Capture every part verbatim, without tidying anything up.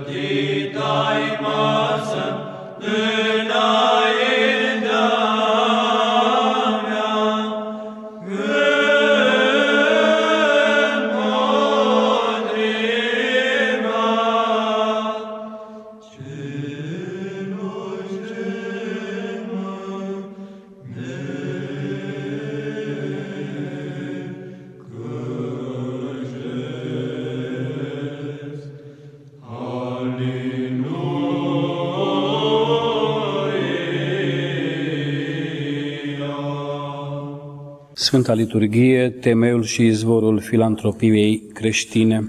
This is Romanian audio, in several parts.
pregătit ai masă înaintea mea, împotriva celor ce mă necăjesc. Sfânta Liturghie, temeiul și izvorul filantropiei creștine.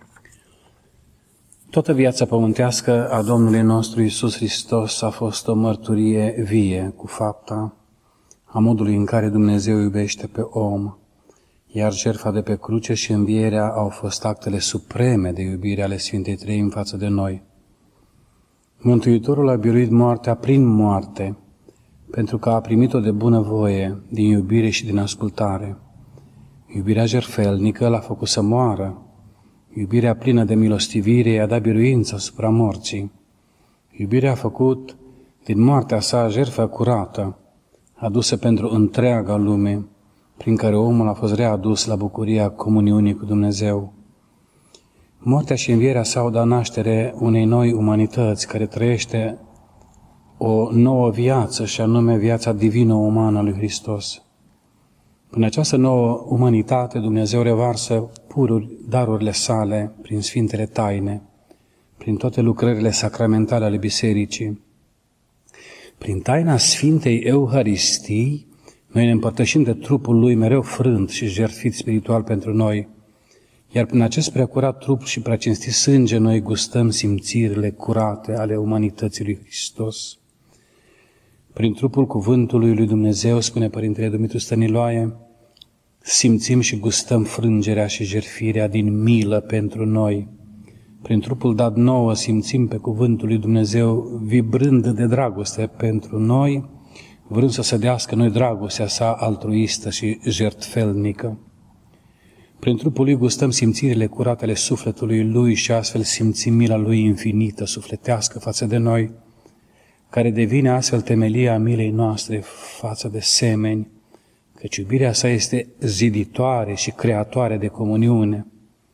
Toată viața pământească a Domnului nostru Iisus Hristos a fost o mărturie vie cu fapta a modului în care Dumnezeu iubește pe om, iar jertfa de pe cruce și învierea au fost actele supreme de iubire ale Sfintei Treimi față de noi. Mântuitorul a biruit moartea prin moarte, pentru că a primit-o de bunăvoie, din iubire și din ascultare. Iubirea jertfelnică l-a făcut să moară. Iubirea plină de milostivire i-a dat biruință asupra morții. Iubirea a făcut din moartea sa jertfă curată, adusă pentru întreaga lume, prin care omul a fost readus la bucuria comuniunii cu Dumnezeu. Moartea și învierea sa au dat naștere unei noi umanități care trăiește o nouă viață, și anume viața divină-umană a lui Hristos. În această nouă umanitate, Dumnezeu revarsă pururi darurile sale prin sfintele taine, prin toate lucrările sacramentale ale Bisericii. Prin taina Sfintei Euharistii, noi ne împărtășim de trupul Lui mereu frânt și jertfit spiritual pentru noi, iar prin acest preacurat trup și preacinstit sânge noi gustăm simțirile curate ale umanității lui Hristos. Prin trupul cuvântului lui Dumnezeu, spune Părintele Dumitru Stăniloae, simțim și gustăm frângerea și jertfirea din milă pentru noi. Prin trupul dat nouă simțim pe cuvântul lui Dumnezeu vibrând de dragoste pentru noi, vrând să sădească noi dragostea sa altruistă și jertfelnică. Prin trupul lui gustăm simțirile curate ale sufletului lui și astfel simțim mila lui infinită, sufletească față de noi, care devine astfel temelia milei noastre față de semeni, căci iubirea sa este ziditoare și creatoare de comuniune.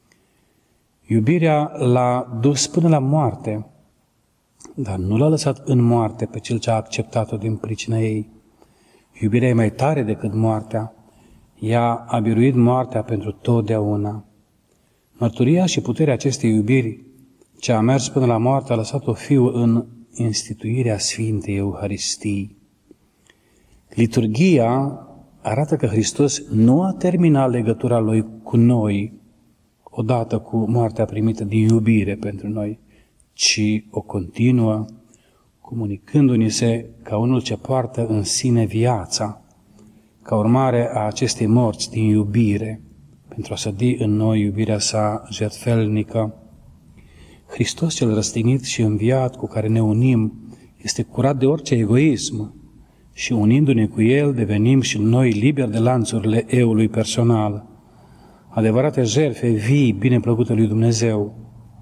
Iubirea l-a dus până la moarte, dar nu l-a lăsat în moarte pe cel ce a acceptat-o din pricina ei. Iubirea e mai tare decât moartea. Ea a biruit moartea pentru totdeauna. Mărturia și puterea acestei iubiri, ce a mers până la moarte, a lăsat-o fiu în instituirea Sfintei Euharistii. Liturghia arată că Hristos nu a terminat legătura Lui cu noi, odată cu moartea primită din iubire pentru noi, ci o continuă, comunicându-ni se ca unul ce poartă în sine viața, ca urmare a acestei morți din iubire, pentru a sădi în noi iubirea sa jertfelnică. Hristos cel răstignit și înviat cu care ne unim este curat de orice egoism și unindu-ne cu El devenim și noi liberi de lanțurile eului personal, adevărate jertfe vii bineplăcute lui Dumnezeu.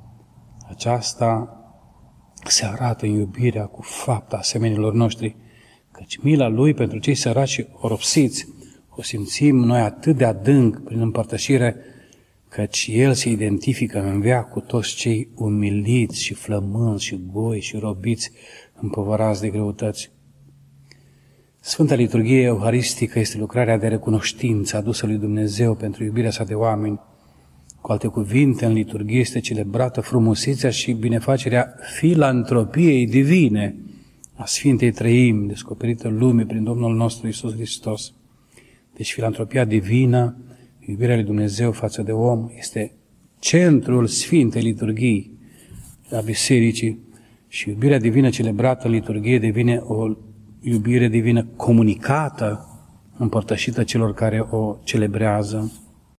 Aceasta se arată în iubirea cu fapta asemenilor noștri, căci mila Lui pentru cei săraci și oropsiți o simțim noi atât de adânc prin împărtășire, căci El se identifică în veac cu toți cei umiliți și flămânzi și goi și robiți, împovărați de greutăți. Sfânta Liturghie Euharistică este lucrarea de recunoștință adusă lui Dumnezeu pentru iubirea sa de oameni. Cu alte cuvinte, în liturghie este celebrată frumusețea și binefacerea filantropiei divine a Sfintei Treimi, descoperită lumii prin Domnul nostru Iisus Hristos. Deci filantropia divină, iubirea lui Dumnezeu față de om, este centrul Sfintei Liturghii a Bisericii și iubirea divină celebrată în liturghie devine o iubire divină comunicată, împărtășită celor care o celebrează.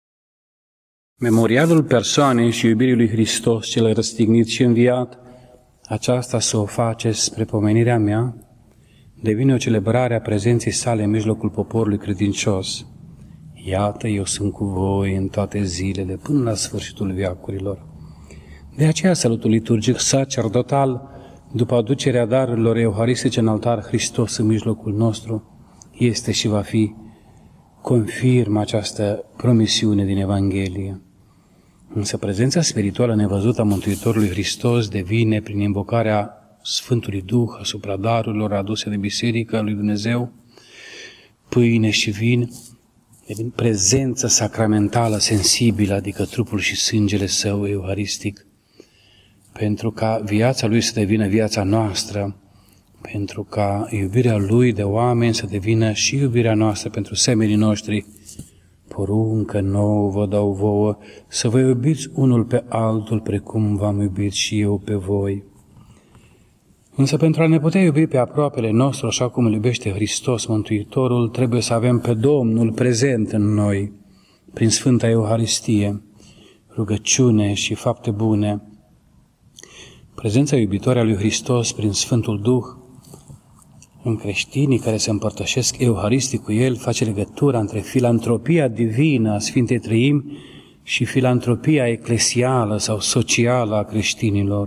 Memorialul persoanei și iubirii lui Hristos, cel răstignit și înviat, aceasta să o face spre pomenirea mea, devine o celebrare a prezenței sale în mijlocul poporului credincios. Iată, eu sunt cu voi în toate zilele, până la sfârșitul veacurilor. De aceea salutul liturgic sacerdotal, după aducerea darurilor euharistice în altar, Hristos în mijlocul nostru, este și va fi, confirmă această promisiune din Evanghelie. Însă prezența spirituală nevăzută a Mântuitorului Hristos devine, prin invocarea Sfântului Duh asupra darurilor aduse de Biserica lui Dumnezeu, pâine și vin, devine prezența sacramentală, sensibilă, adică trupul și sângele Său euharistic, pentru ca viața Lui să devină viața noastră, pentru ca iubirea Lui de oameni să devină și iubirea noastră pentru semenii noștri. Poruncă nouă vă dau vouă, să vă iubiți unul pe altul, precum v-am iubit și eu pe voi. Însă pentru a ne putea iubi pe aproapele nostru, așa cum îl iubește Hristos Mântuitorul, trebuie să avem pe Domnul prezent în noi, prin Sfânta Euharistie, rugăciune și fapte bune. Prezența iubitoare a lui Hristos prin Sfântul Duh în creștinii care se împărtășesc euharistic cu El face legătura între filantropia divină a Sfintei Treimi și filantropia eclesială sau socială a creștinilor.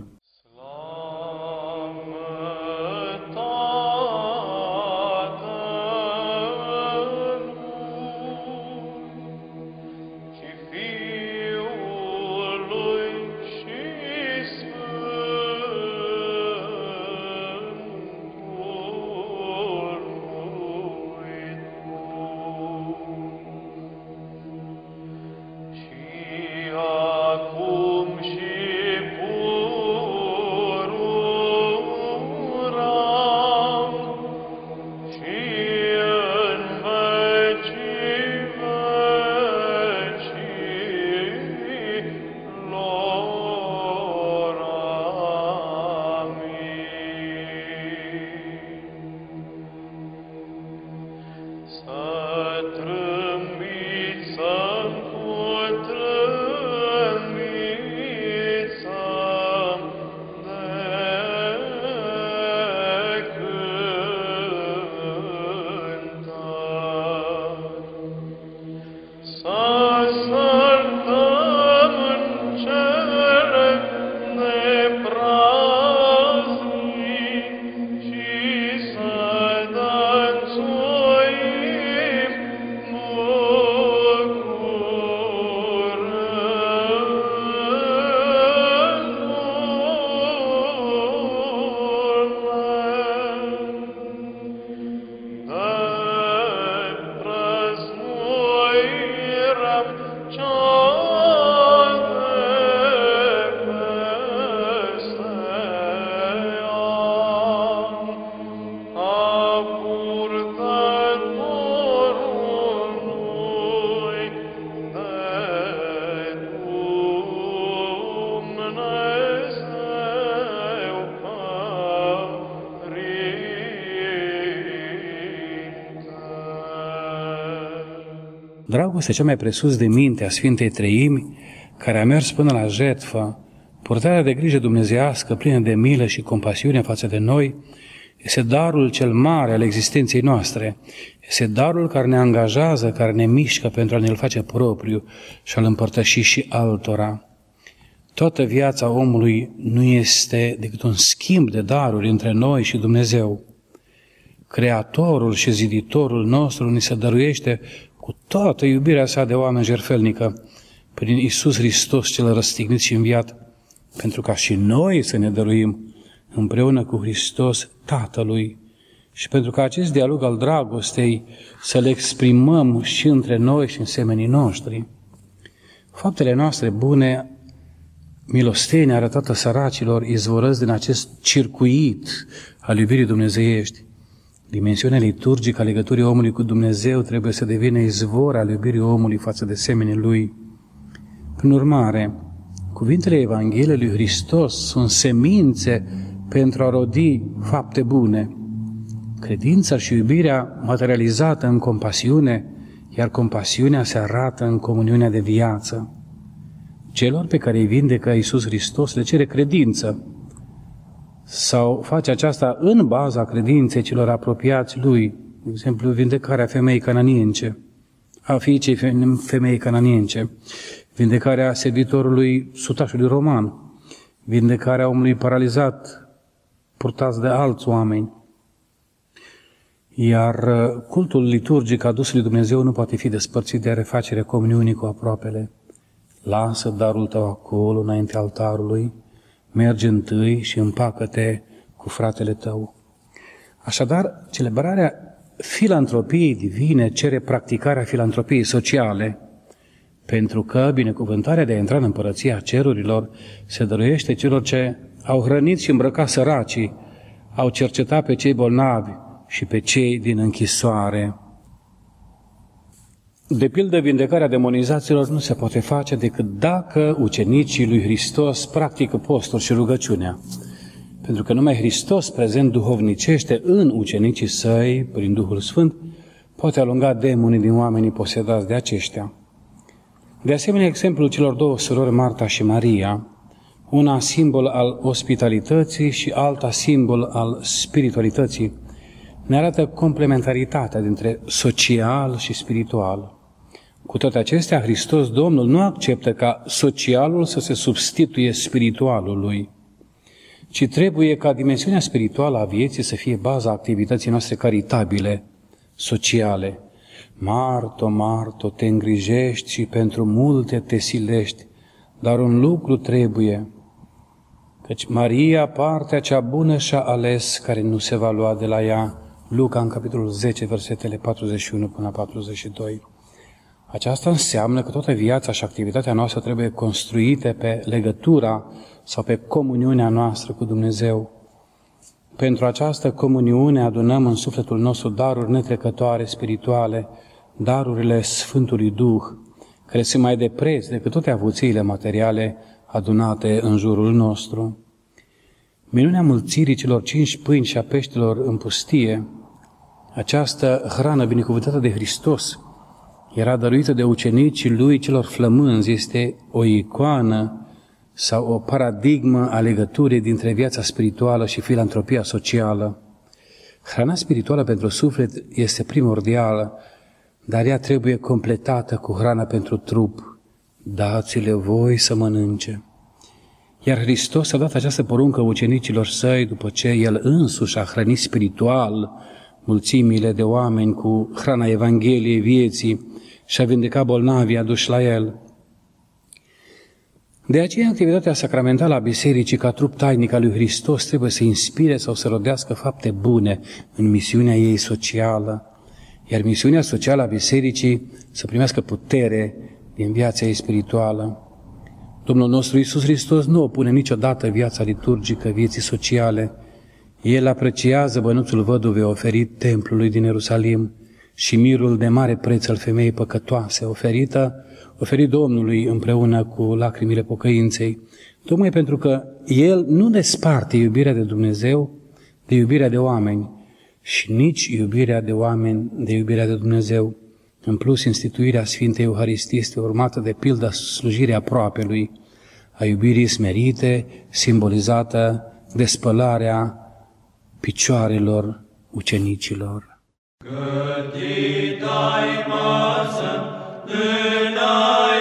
Dragostea cea mai presus de minte a Sfintei Treimi, care a mers până la jertfă, purtarea de grijă dumnezeiască plină de milă și compasiune față de noi, este darul cel mare al existenței noastre. Este darul care ne angajează, care ne mișcă pentru a ne-l face propriu și a-l împărtăși și altora. Toată viața omului nu este decât un schimb de daruri între noi și Dumnezeu. Creatorul și ziditorul nostru ni se dăruiește cu toată iubirea sa de oameni jertfelnică, prin Iisus Hristos cel răstignit și înviat, pentru ca și noi să ne dăruim împreună cu Hristos Tatălui și pentru ca acest dialog al dragostei să-l exprimăm și între noi și în semenii noștri. Faptele noastre bune, milostenia arătată săracilor, izvorăsc din acest circuit al iubirii dumnezeiești. Dimensiunea liturgică a legăturii omului cu Dumnezeu trebuie să devină izvor al iubirii omului față de semenii lui. Prin urmare, cuvintele Evangheliei lui Hristos sunt semințe pentru a rodi fapte bune. Credința și iubirea materializată în compasiune, iar compasiunea se arată în comuniunea de viață. Celor pe care îi vindecă Iisus Hristos le cere credință, sau face aceasta în baza credinței celor apropiați lui, de exemplu, vindecarea femeii cananience, a fiicei femeii cananience, vindecarea servitorului sutașului roman, vindecarea omului paralizat, purtați de alți oameni. Iar cultul liturgic adus lui Dumnezeu nu poate fi despărțit de refacerea comuniunii cu aproapele. Lasă darul tău acolo, înainte altarului, mergi întâi și împacă-te cu fratele tău. Așadar, celebrarea filantropiei divine cere practicarea filantropiei sociale, pentru că binecuvântarea de a intra în împărăția cerurilor se dăruiește celor ce au hrănit și îmbrăcat săracii, au cercetat pe cei bolnavi și pe cei din închisoare. De pildă, vindecarea demonizaților nu se poate face decât dacă ucenicii lui Hristos practică postul și rugăciunea. Pentru că numai Hristos, prezent duhovnicește în ucenicii săi, prin Duhul Sfânt, poate alunga demonii din oamenii posedați de aceștia. De asemenea, exemplul celor două surori, Marta și Maria, una simbol al ospitalității și alta simbol al spiritualității, ne arată complementaritatea dintre social și spiritual. Cu toate acestea, Hristos Domnul nu acceptă ca socialul să se substituie spiritualului, ci trebuie ca dimensiunea spirituală a vieții să fie baza activității noastre caritabile, sociale. Marto, Marto, te îngrijești și pentru multe te silești, dar un lucru trebuie, căci Maria, partea cea bună și-a ales, care nu se va lua de la ea. Luca, în capitolul zece, versetele patruzeci și unu până la patruzeci și doi. Aceasta înseamnă că toată viața și activitatea noastră trebuie construite pe legătura sau pe comuniunea noastră cu Dumnezeu. Pentru această comuniune adunăm în sufletul nostru daruri netrecătoare spirituale, darurile Sfântului Duh, care sunt mai de preț decât toate avuțiile materiale adunate în jurul nostru. Minunea mulțirii celor cinci pâini și a peștelor în pustie, această hrană binecuvântată de Hristos, era dăruită de ucenicii lui celor flămânzi, este o icoană sau o paradigmă a legăturii dintre viața spirituală și filantropia socială. Hrana spirituală pentru suflet este primordială, dar ea trebuie completată cu hrana pentru trup. Dați-le voi să mănânce. Iar Hristos a dat această poruncă ucenicilor săi după ce El însuși a hrănit spiritual mulțimile de oameni cu hrana Evangheliei vieții și a vindecat bolnavii aduși la El. De aceea, activitatea sacramentală a Bisericii ca trup tainic al lui Hristos trebuie să inspire sau să rodească fapte bune în misiunea ei socială, iar misiunea socială a Bisericii să primească putere din viața ei spirituală. Domnul nostru Iisus Hristos nu opune niciodată viața liturgică vieții sociale. El apreciază bănuțul văduvei oferit templului din Ierusalim și mirul de mare preț al femeii păcătoase oferită, oferit Domnului împreună cu lacrimile pocăinței, tocmai pentru că El nu desparte iubirea de Dumnezeu de iubirea de oameni și nici iubirea de oameni de iubirea de Dumnezeu. În plus, instituirea Sfintei Euharistii este urmată de pilda slujirii aproapelui, a iubirii smerite, simbolizată de spălarea picioarelor ucenicilor. Gătit ai masă înainte